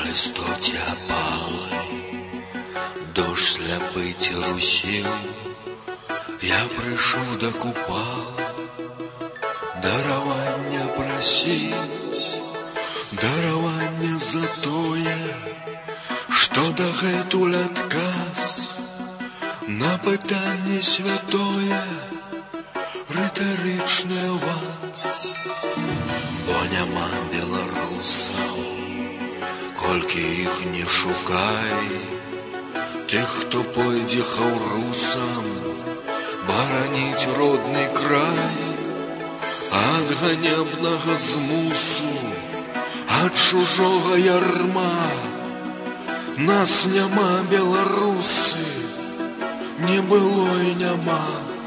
листоті опалий, дощ сляпий русів, я прийшов до купала, даровання просить, даровання за тое, што дагэтуль адказ на пытанне святое, рытарычны аванс. Бо няма беларусаў, колькі іх не шукай, тых, хто пойдзе хаўрусам бараніць родны край, ад ганебнага змусу, ад чужога ярма. Нас няма, беларусы, не было і няма.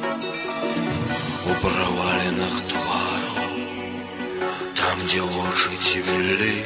У праваленых твараў, там, дзе вочы цвілі,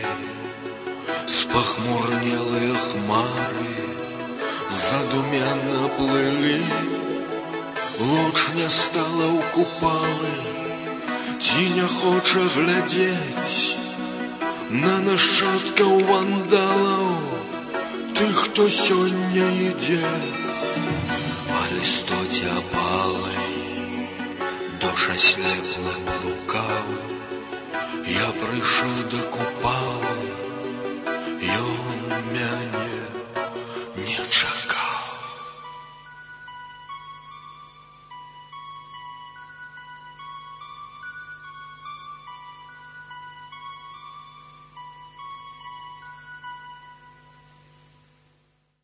спахмурнелыя хмары задуменна плылі. Луч не стала ў купалы, ці не хоча глядзець на нашчадкаў вандалаў, тых, хто сёння ідзе. Па лістоце опалай, душа слепла блукаў, я прыйшоў да купалы, ён мяне